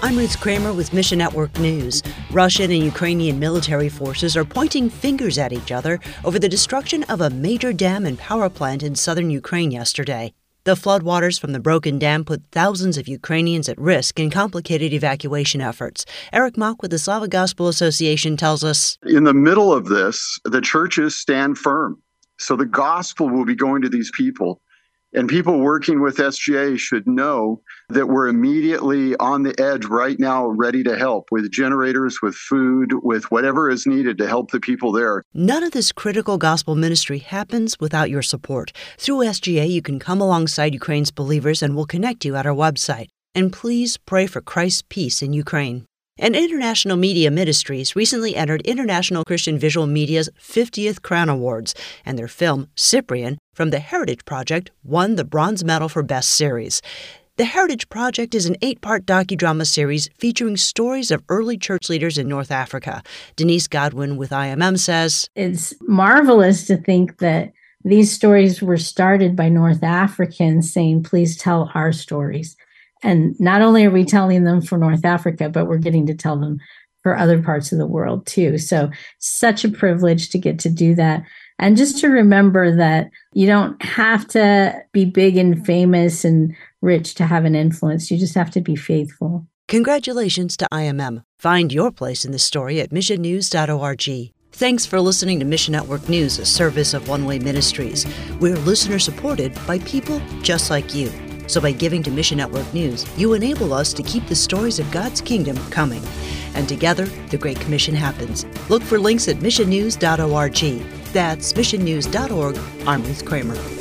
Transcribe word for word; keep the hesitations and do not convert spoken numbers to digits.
I'm Ruth Kramer with Mission Network News. Russian and Ukrainian military forces are pointing fingers at each other over the destruction of a major dam and power plant in southern Ukraine yesterday. The floodwaters from the broken dam put thousands of Ukrainians at risk in complicated evacuation efforts. Eric Mock with the Slavic Gospel Association tells us, in the middle of this, the churches stand firm. So the gospel will be going to these people. And people working with S G A should know that we're immediately on the edge right now, ready to help with generators, with food, with whatever is needed to help the people there. None of this critical gospel ministry happens without your support. Through S G A, you can come alongside Ukraine's believers and we'll connect you at our website. And please pray for Christ's peace in Ukraine. And International Media Ministries recently entered International Christian Visual Media's fiftieth Crown Awards, and their film, Cyprian, from the Heritage Project, won the Bronze Medal for Best Series. The Heritage Project is an eight-part docudrama series featuring stories of early church leaders in North Africa. Denise Godwin with I M M says, it's marvelous to think that these stories were started by North Africans saying, please tell our stories. And not only are we telling them for North Africa, but we're getting to tell them for other parts of the world too. So such a privilege to get to do that. And just to remember that you don't have to be big and famous and rich to have an influence. You just have to be faithful. Congratulations to I M M. Find your place in the story at mission news dot org. Thanks for listening to Mission Network News, a service of One Way Ministries. We're listener-supported by people just like you. So by giving to Mission Network News, you enable us to keep the stories of God's kingdom coming. And together, the Great Commission happens. Look for links at mission news dot org. That's mission news dot org. I'm Ruth Kramer.